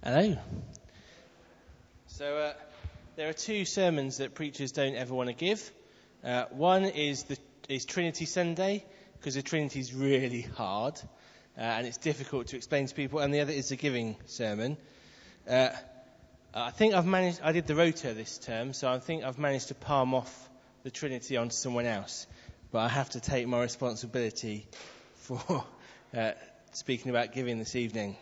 Hello. So there are two sermons that preachers don't ever want to give. One is Trinity Sunday, because the Trinity is really hard and it's difficult to explain to people, and the other is the giving sermon. I think I did the rota this term, so I think I've managed to palm off the Trinity onto someone else, but I have to take my responsibility for speaking about giving this evening.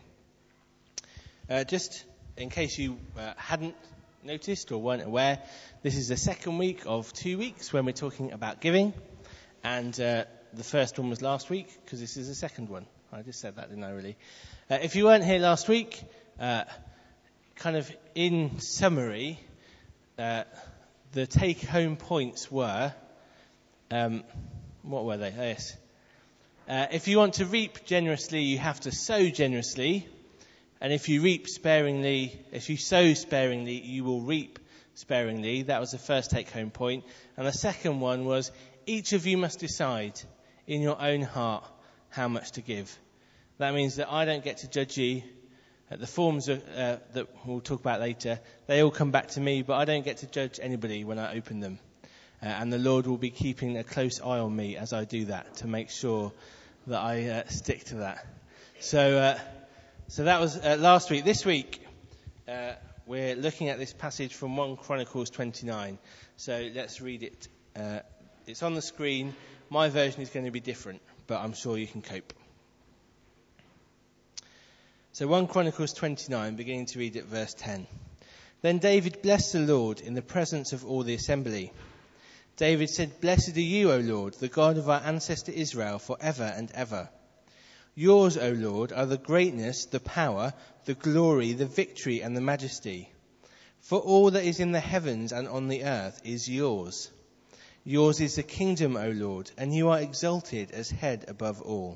Just in case you hadn't noticed or weren't aware, this is the second week of 2 weeks when we're talking about giving, and the first one was last week because this is the second one. I just said that, didn't I, really? If you weren't here last week, kind of in summary, the take-home points were, what were they? Oh, yes. If you want to reap generously, you have to sow generously. And if you sow sparingly, you will reap sparingly. That was the first take-home point. And the second one was, each of you must decide in your own heart how much to give. That means that I don't get to judge you. The forms that we'll talk about later, they all come back to me, but I don't get to judge anybody when I open them. And the Lord will be keeping a close eye on me as I do that to make sure that I stick to that. So that was last week. This week, we're looking at this passage from 1 Chronicles 29. So let's read it. It's on the screen. My version is going to be different, but I'm sure you can cope. So 1 Chronicles 29, beginning to read at verse 10. Then David blessed the Lord in the presence of all the assembly. David said, "Blessed are you, O Lord, the God of our ancestor Israel, forever and ever. Yours, O Lord, are the greatness, the power, the glory, the victory, and the majesty. For all that is in the heavens and on the earth is yours. Yours is the kingdom, O Lord, and you are exalted as head above all.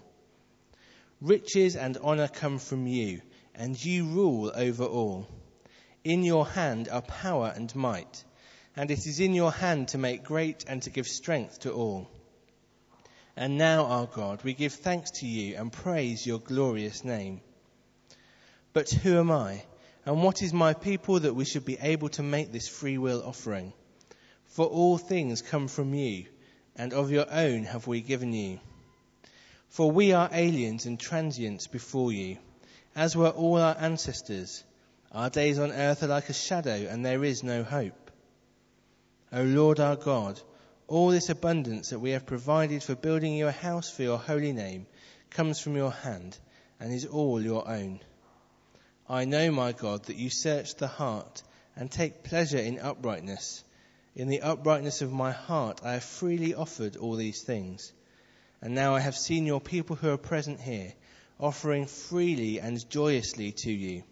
Riches and honour come from you, and you rule over all. In your hand are power and might, and it is in your hand to make great and to give strength to all. And now, our God, we give thanks to you and praise your glorious name. But who am I, and what is my people that we should be able to make this free will offering? For all things come from you, and of your own have we given you. For we are aliens and transients before you, as were all our ancestors. Our days on earth are like a shadow, and there is no hope. O Lord our God, all this abundance that we have provided for building you a house for your holy name comes from your hand and is all your own. I know, my God, that you search the heart and take pleasure in uprightness. In the uprightness of my heart I have freely offered all these things. And now I have seen your people who are present here, offering freely and joyously to you.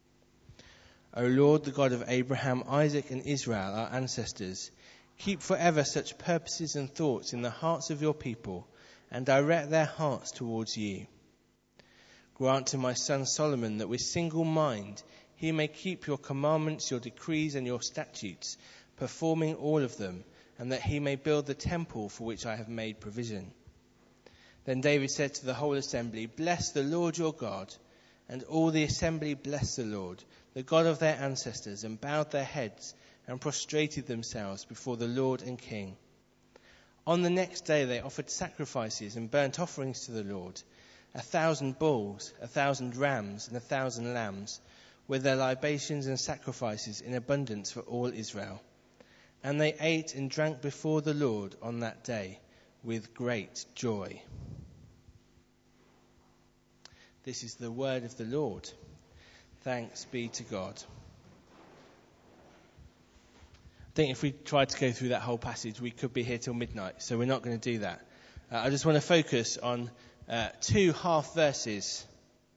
O Lord, the God of Abraham, Isaac, and Israel, our ancestors, keep forever such purposes and thoughts in the hearts of your people, and direct their hearts towards you. Grant to my son Solomon that with single mind he may keep your commandments, your decrees, and your statutes, performing all of them, and that he may build the temple for which I have made provision." Then David said to the whole assembly, "Bless the Lord your God." And all the assembly blessed the Lord, the God of their ancestors, and bowed their heads and prostrated themselves before the Lord and King. On the next day they offered sacrifices and burnt offerings to the Lord, 1,000 bulls, 1,000 rams, and 1,000 lambs, with their libations and sacrifices in abundance for all Israel. And they ate and drank before the Lord on that day with great joy. This is the word of the Lord. Thanks be to God. I think if we tried to go through that whole passage, we could be here till midnight, so we're not going to do that. I just want to focus on two half verses.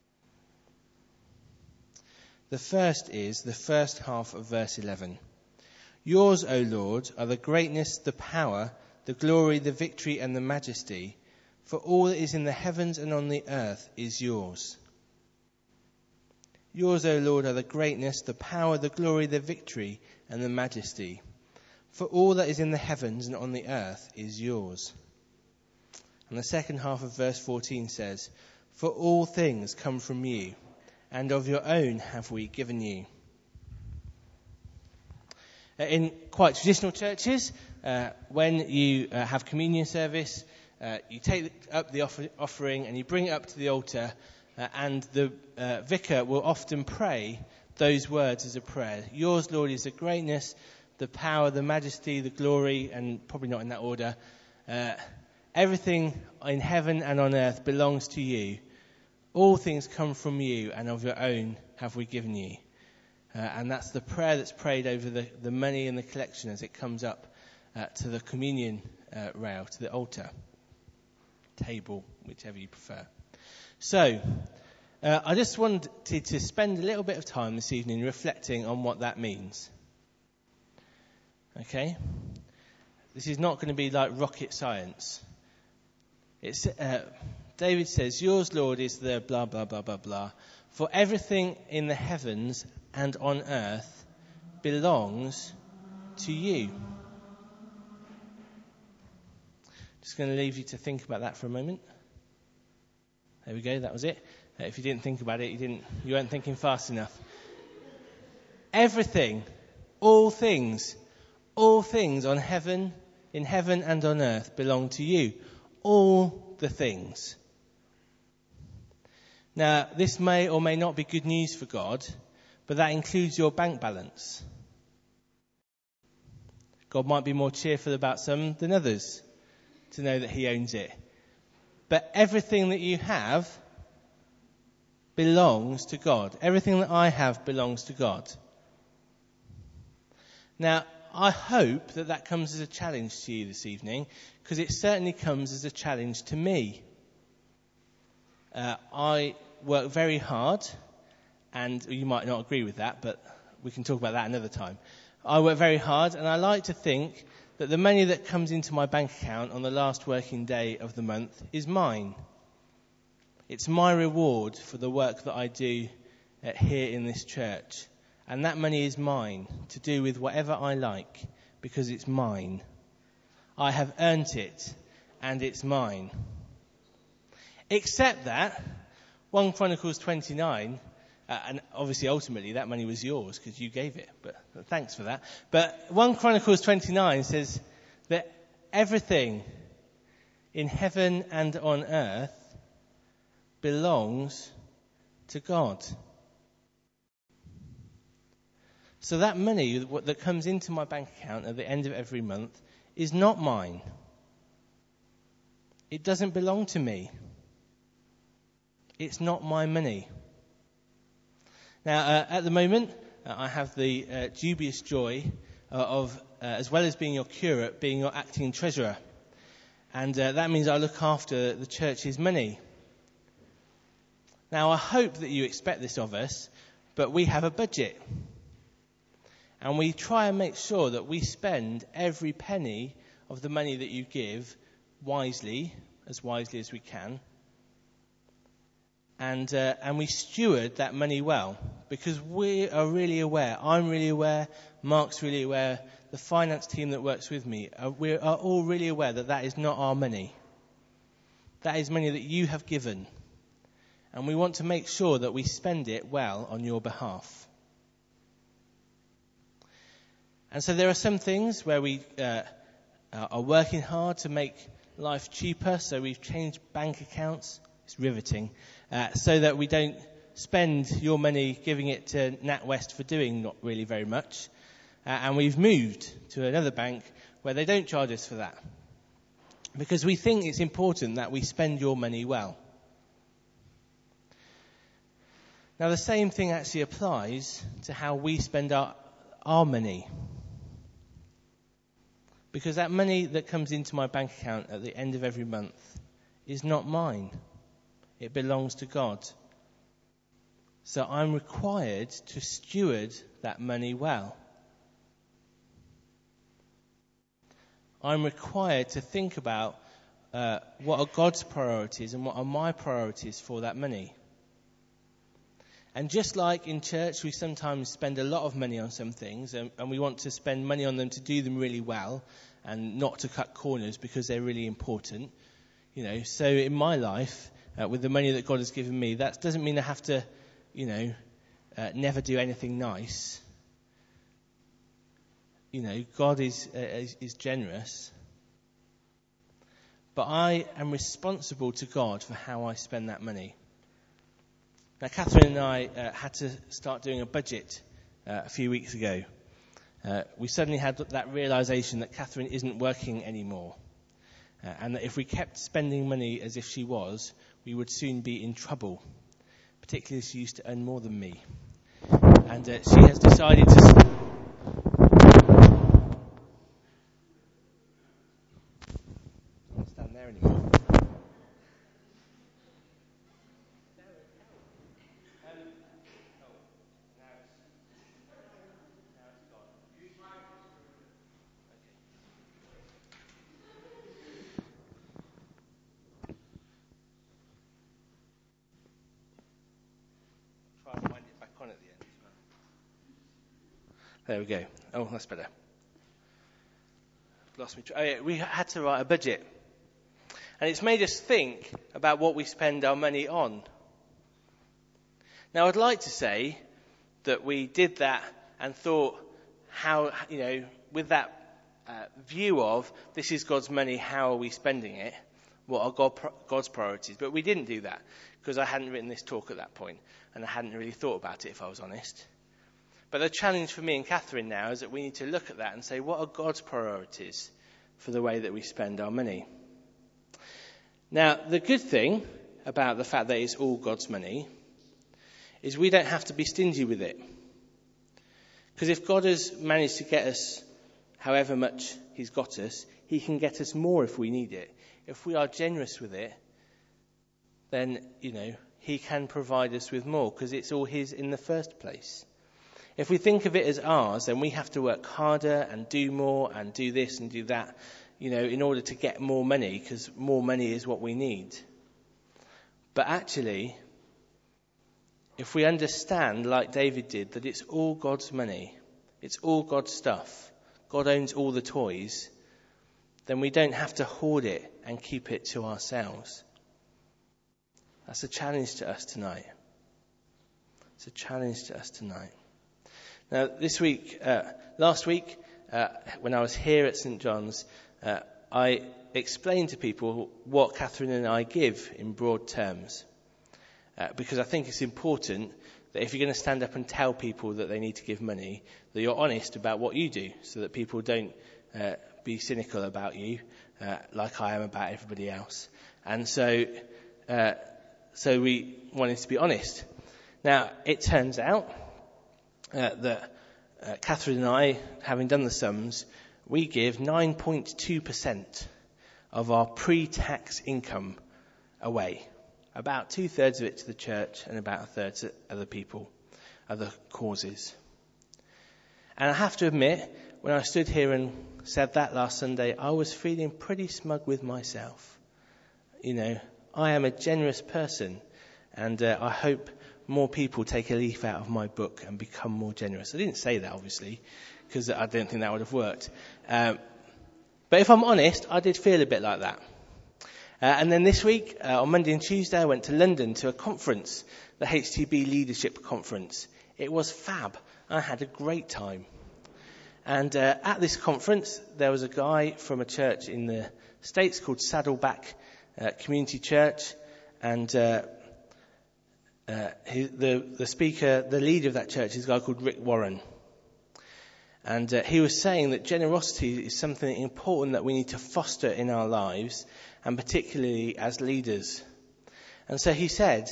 The first is the first half of verse 11. Yours, O Lord, are the greatness, the power, the glory, the victory, and the majesty, for all that is in the heavens and on the earth is yours. Yours, O Lord, are the greatness, the power, the glory, the victory, and the majesty. For all that is in the heavens and on the earth is yours. And the second half of verse 14 says, For all things come from you, and of your own have we given you. In quite traditional churches, when you have communion service, you take up the offering and you bring it up to the altar, and the vicar will often pray those words as a prayer. Yours, Lord, is the greatness, the power, the majesty, the glory, and probably not in that order. Everything in heaven and on earth belongs to you. All things come from you, and of your own have we given you. And that's the prayer that's prayed over the money in the collection as it comes up to the communion rail, to the altar, table, whichever you prefer. So, I just wanted to spend a little bit of time this evening reflecting on what that means. Okay? This is not going to be like rocket science. David says, yours, Lord, is the blah, blah, blah, blah, blah. For everything in the heavens and on earth belongs to you. Just going to leave you to think about that for a moment. There we go, that was it. If you didn't think about it, you weren't thinking fast enough. Everything, all things in heaven and on earth belong to you. All the things. Now, this may or may not be good news for God, but that includes your bank balance. God might be more cheerful about some than others to know that he owns it. But everything that you have belongs to God. Everything that I have belongs to God. Now, I hope that comes as a challenge to you this evening, because it certainly comes as a challenge to me. I work very hard, and you might not agree with that, but we can talk about that another time. I work very hard, and I like to think that the money that comes into my bank account on the last working day of the month is mine. It's my reward for the work that I do here in this church. And that money is mine to do with whatever I like, because it's mine. I have earned it, and it's mine. Except that 1 Chronicles 29, and obviously ultimately that money was yours because you gave it, but thanks for that. But 1 Chronicles 29 says that everything in heaven and on earth belongs to God. So that money that comes into my bank account at the end of every month is not mine. It doesn't belong to me. It's not my money. Now, at the moment, I have the dubious joy of, as well as being your curate, being your acting treasurer. And that means I look after the church's money. Now, I hope that you expect this of us, but we have a budget. And we try and make sure that we spend every penny of the money that you give wisely as we can. And we steward that money well, because we are really aware, I'm really aware, Mark's really aware, the finance team that works with me, we are all really aware that is not our money. That is money that you have given. And we want to make sure that we spend it well on your behalf. And so there are some things where we are working hard to make life cheaper, so we've changed bank accounts. It's riveting. So that we don't spend your money giving it to NatWest for doing not really very much. And we've moved to another bank where they don't charge us for that. Because we think it's important that we spend your money well. Now the same thing actually applies to how we spend our money. Because that money that comes into my bank account at the end of every month is not mine. It belongs to God. So I'm required to steward that money well. I'm required to think about what are God's priorities and what are my priorities for that money. And just like in church, we sometimes spend a lot of money on some things, and we want to spend money on them to do them really well and not to cut corners because they're really important. So in my life, with the money that God has given me, that doesn't mean I have to, never do anything nice. God is generous. But I am responsible to God for how I spend that money. Now, Catherine and I had to start doing a budget a few weeks ago. We suddenly had that realization that Catherine isn't working anymore. And that if we kept spending money as if she was, we would soon be in trouble. Particularly as she used to earn more than me. And she has decided to... I can't stand there anymore. Try and wind it back on at the end. There we go. Oh, that's better. Lost me. We had to write a budget. And it's made us think about what we spend our money on. Now, I'd like to say that we did that and thought how, with that view of this is God's money, how are we spending it? What are God's priorities? But we didn't do that because I hadn't written this talk at that point and I hadn't really thought about it, if I was honest. But the challenge for me and Catherine now is that we need to look at that and say, what are God's priorities for the way that we spend our money? Now, the good thing about the fact that it's all God's money is we don't have to be stingy with it. Because if God has managed to get us however much he's got us, he can get us more if we need it. If we are generous with it, then, he can provide us with more because it's all his in the first place. If we think of it as ours, then we have to work harder and do more and do this and do that, in order to get more money, because more money is what we need. But actually, if we understand, like David did, that it's all God's money, it's all God's stuff, God owns all the toys, then we don't have to hoard it and keep it to ourselves. That's a challenge to us tonight. It's a challenge to us tonight. Now, last week, when I was here at St. John's, I explained to people what Catherine and I give in broad terms. Because I think it's important that if you're going to stand up and tell people that they need to give money, that you're honest about what you do, so that people don't be cynical about you, like I am about everybody else. And so we wanted to be honest. Now, it turns out that Catherine and I, having done the sums, we give 9.2% of our pre-tax income away. About 2/3 of it to the church and about 1/3 to other people, other causes. And I have to admit, when I stood here and said that last Sunday, I was feeling pretty smug with myself. I am a generous person, and I hope more people take a leaf out of my book and become more generous. I didn't say that, obviously, because I don't think that would have worked. But if I'm honest, I did feel a bit like that. And then this week, on Monday and Tuesday, I went to London to a conference, the HTB Leadership Conference. It was fab. I had a great time. And at this conference, there was a guy from a church in the States called Saddleback Community Church. And the speaker, the leader of that church, is a guy called Rick Warren. And he was saying that generosity is something important that we need to foster in our lives, and particularly as leaders. And so he said,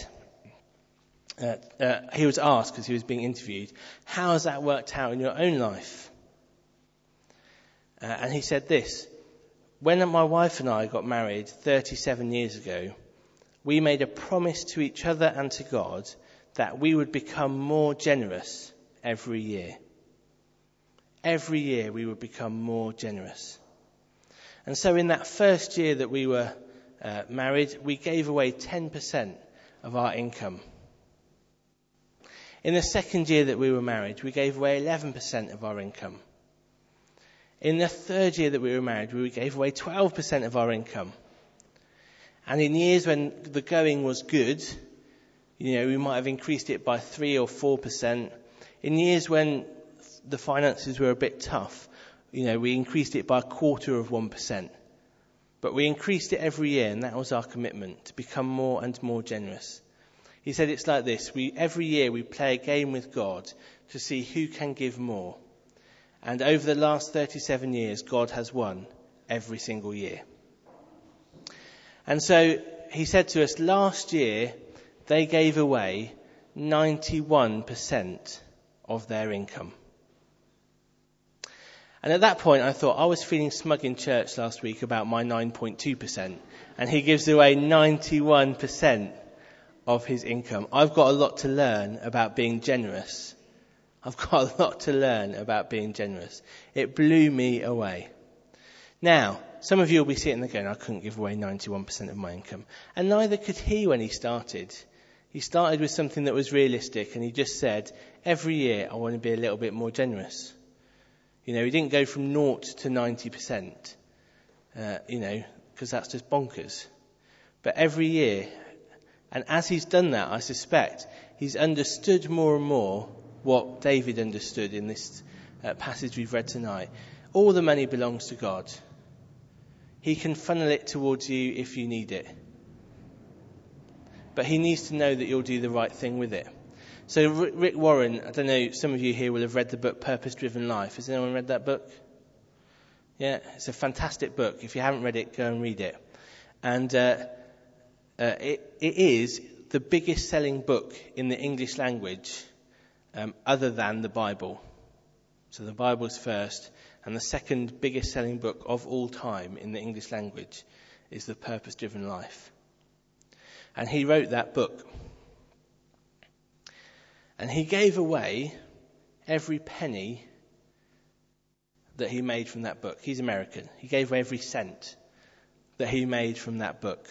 he was asked, because he was being interviewed, how has that worked out in your own life? And he said this: when my wife and I got married 37 years ago, we made a promise to each other and to God that we would become more generous every year. Every year we would become more generous. And so in that first year that we were married, we gave away 10% of our income. In the second year that we were married, we gave away 11% of our income. In the third year that we were married, we gave away 12% of our income. And in years when the going was good, We might have increased it by 3 or 4%. In years when the finances were a bit tough, we increased it by 1/4%. But we increased it every year, and that was our commitment, to become more and more generous. He said it's like this. Every year we play a game with God to see who can give more. And over the last 37 years, God has won every single year. And so he said to us, last year they gave away 91% of their income. And at that point I thought, I was feeling smug in church last week about my 9.2%, and he gives away 91% of his income. I've got a lot to learn about being generous. It blew me away. Now, some of you will be sitting there going, I couldn't give away 91% of my income. And neither could he when he started. He started with something that was realistic, and he just said, every year I want to be a little bit more generous. He didn't go from 0 to 90%, because that's just bonkers. But every year, and as he's done that, I suspect he's understood more and more what David understood in this passage we've read tonight. All the money belongs to God. He can funnel it towards you if you need it. But he needs to know that you'll do the right thing with it. So Rick Warren, I don't know, some of you here will have read the book Purpose Driven Life. Has anyone read that book? Yeah, it's a fantastic book. If you haven't read it, go and read it. And it is the biggest selling book in the English language, other than the Bible. So the Bible's first, and the second biggest selling book of all time in the English language is The Purpose Driven Life. And he wrote that book. And he gave away every penny that he made from that book. He's American. He gave away every cent that he made from that book.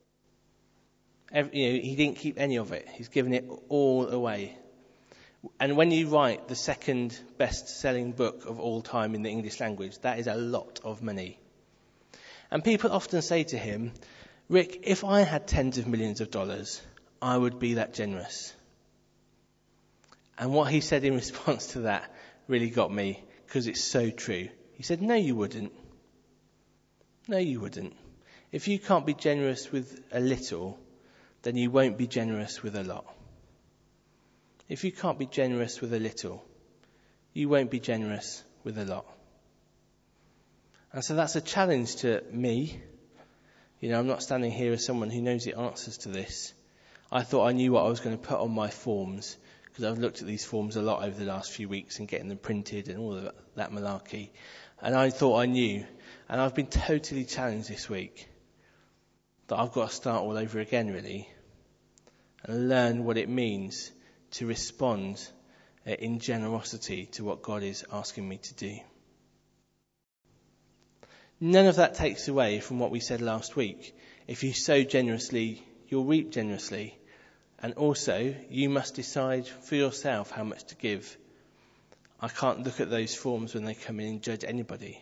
He didn't keep any of it. He's given it all away. And when you write the second best-selling book of all time in the English language, that is a lot of money. And people often say to him, Rick, if I had tens of millions of dollars, I would be that generous. And what he said in response to that really got me, because it's so true. He said, no, you wouldn't. No, you wouldn't. If you can't be generous with a little, then you won't be generous with a lot. If you can't be generous with a little, you won't be generous with a lot. And so that's a challenge to me. I'm not standing here as someone who knows the answers to this. I thought I knew what I was going to put on my forms, because I've looked at these forms a lot over the last few weeks and getting them printed and all of that malarkey. And I thought I knew. And I've been totally challenged this week that I've got to start all over again, really, and learn what it means to respond in generosity to what God is asking me to do. None of that takes away from what we said last week. If you sow generously, you'll reap generously. And also, you must decide for yourself how much to give. I can't look at those forms when they come in and judge anybody.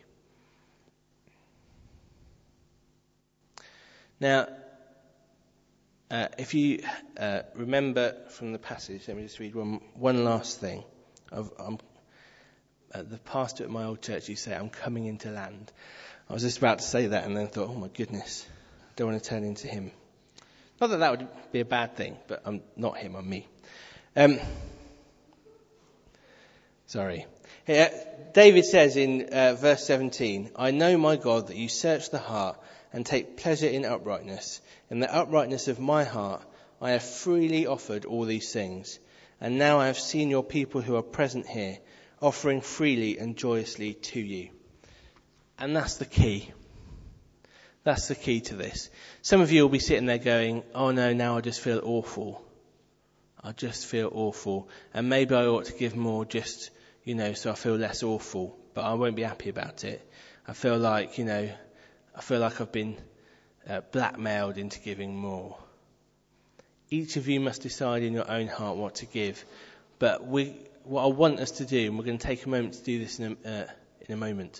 Now, if you remember from the passage, let me just read one last thing. The pastor at my old church used to say, I'm coming into land. I was just about to say that and then thought, oh my goodness, I don't want to turn into him. Not that would be a bad thing, but I'm not him, I'm me. Sorry. David says in verse 17, I know, my God, that you search the heart and take pleasure in uprightness. In the uprightness of my heart, I have freely offered all these things. And now I have seen your people who are present here, offering freely and joyously to you. And that's the key. That's the key to this. Some of you will be sitting there going, oh no, now I just feel awful. I just feel awful. And maybe I ought to give more just, so I feel less awful. But I won't be happy about it. I feel like I've been blackmailed into giving more. Each of you must decide in your own heart what to give. But what I want us to do, and we're going to take a moment to do this in a moment,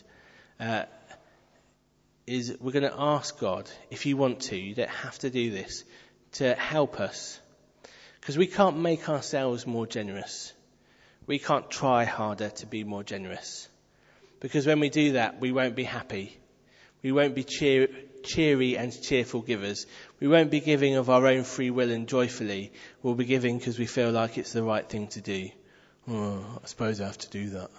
is we're going to ask God, if you want to, you don't have to do this, to help us. Because we can't make ourselves more generous. We can't try harder to be more generous. Because when we do that, we won't be happy. We won't be cheery and cheerful givers. We won't be giving of our own free will and joyfully. We'll be giving because we feel like it's the right thing to do. Oh, I suppose I have to do that.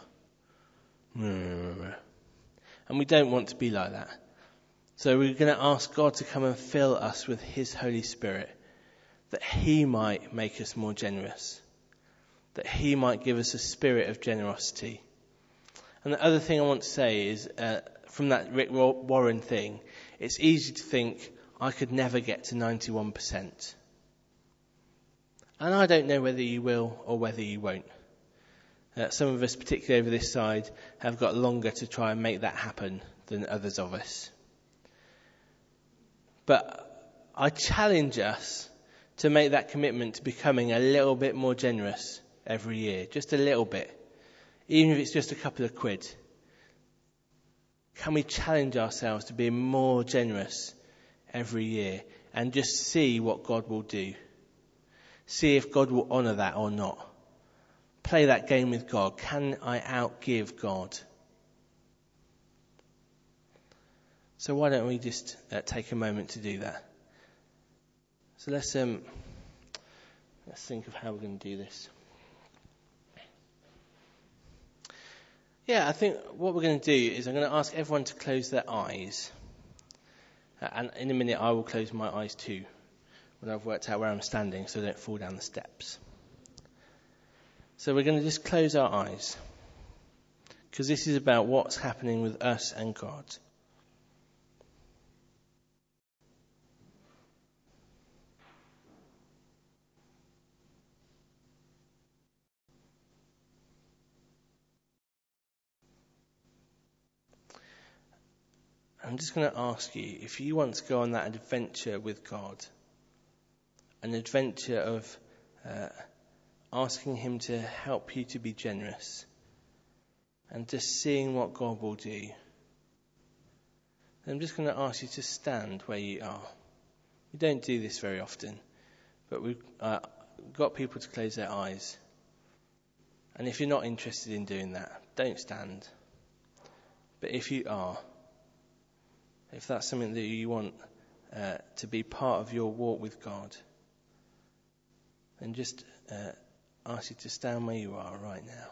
And we don't want to be like that. So we're going to ask God to come and fill us with his Holy Spirit, that he might make us more generous, that he might give us a spirit of generosity. And the other thing I want to say is, from that Rick Warren thing, it's easy to think, I could never get to 91%. And I don't know whether you will or whether you won't. Some of us, particularly over this side, have got longer to try and make that happen than others of us. But I challenge us to make that commitment to becoming a little bit more generous every year. Just a little bit. Even if it's just a couple of quid. Can we challenge ourselves to be more generous every year and just see what God will do? See if God will honour that or not. Play that game with God. Can I outgive God? So why don't we just take a moment to do that? So let's think of how we're going to do this. Yeah, I think what we're going to do is I'm going to ask everyone to close their eyes. And in a minute I will close my eyes too, when I've worked out where I'm standing so I don't fall down the steps. So we're going to just close our eyes, because this is about what's happening with us and God. I'm just going to ask you, if you want to go on that adventure with God, an adventure of asking him to help you to be generous and just seeing what God will do, I'm just going to ask you to stand where you are. We don't do this very often, but we've got people to close their eyes. And if you're not interested in doing that, don't stand. But if you are, if that's something that you want to be part of your walk with God, then just ask you to stand where you are right now.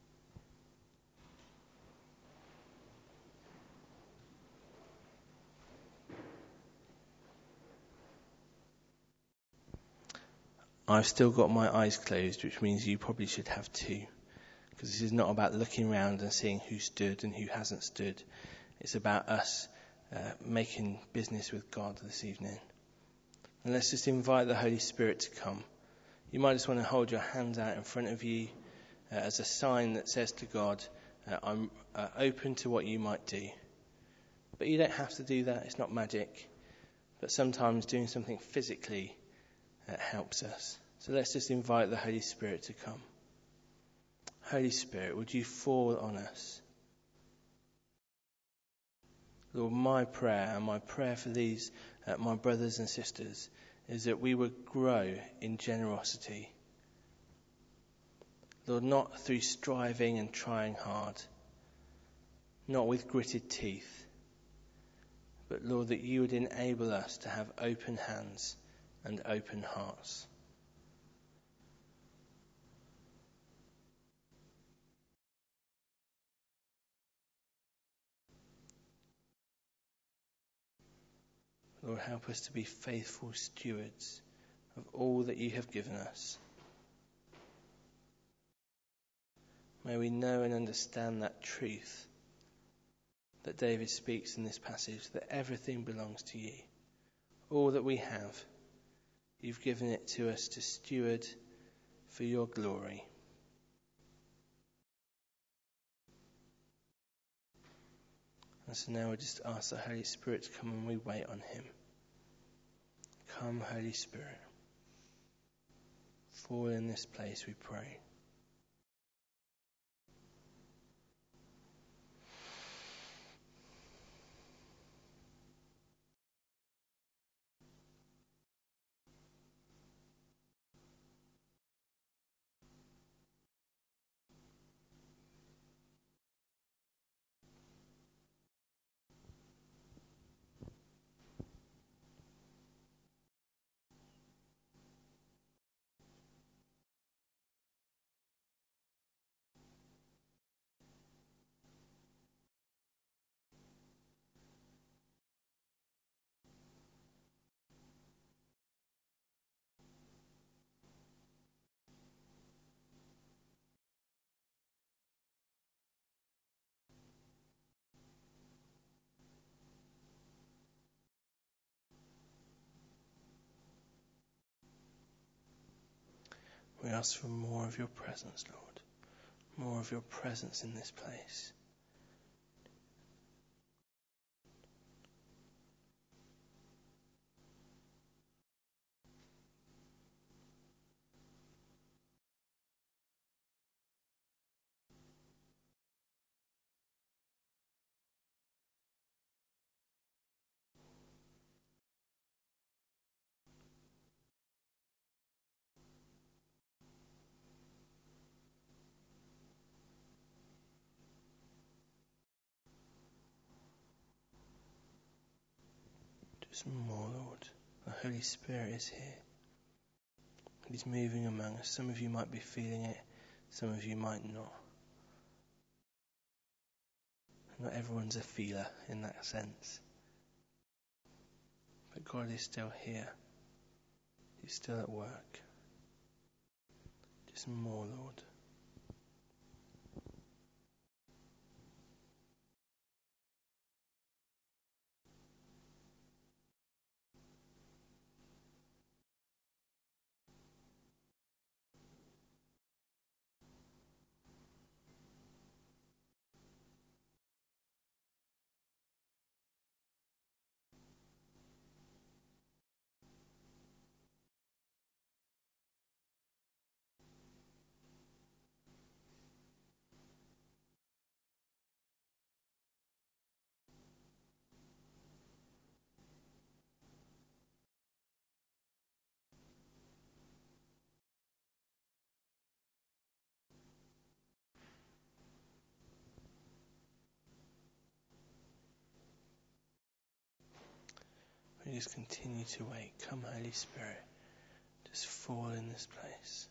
I've still got my eyes closed, which means you probably should have too. Because this is not about looking around and seeing who stood and who hasn't stood. It's about us making business with God this evening. And let's just invite the Holy Spirit to come. You might just want to hold your hands out in front of you as a sign that says to God, I'm open to what you might do. But you don't have to do that. It's not magic. But sometimes doing something physically helps us. So let's just invite the Holy Spirit to come. Holy Spirit, would you fall on us? Lord, my prayer and my prayer for these, my brothers and sisters, is that we would grow in generosity. Lord, not through striving and trying hard, not with gritted teeth, but Lord, that you would enable us to have open hands and open hearts. Lord, help us to be faithful stewards of all that you have given us. May we know and understand that truth that David speaks in this passage, that everything belongs to you. All that we have, you've given it to us to steward for your glory. And so now we just ask the Holy Spirit to come and we wait on him. Come, Holy Spirit. Fall in this place, we pray. We ask for more of your presence, Lord. More of your presence in this place. Just more, Lord. The Holy Spirit is here. He's moving among us. Some of you might be feeling it. Some of you might not. Not everyone's a feeler in that sense. But God is still here. He's still at work. Just more, Lord. We just continue to wait. Come, Holy Spirit. Just fall in this place.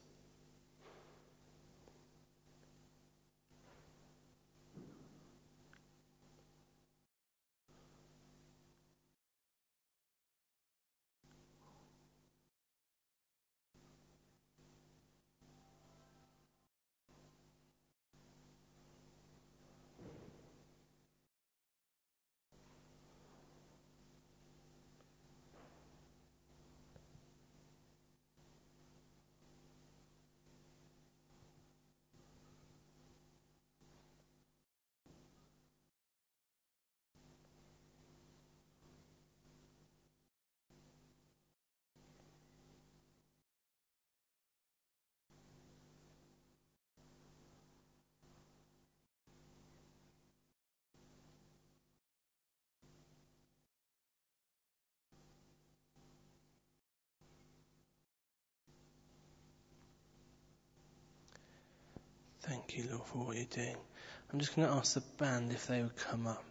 Thank you, Lord, for what you're doing. I'm just going to ask the band if they would come up.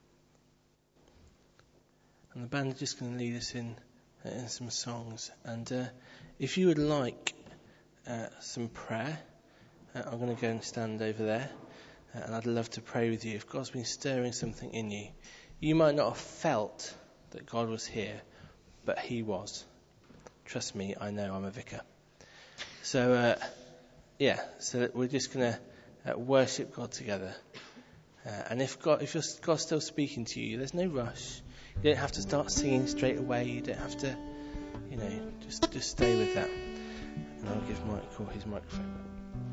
And the band are just going to lead us in some songs. And if you would like some prayer, I'm going to go and stand over there. And I'd love to pray with you. If God's been stirring something in you, you might not have felt that God was here, but he was. Trust me, I know, I'm a vicar. So, so we're just going to worship God together. And if God's still speaking to you, there's no rush. You don't have to start singing straight away. You don't have to, just stay with that. And I'll give Michael his microphone.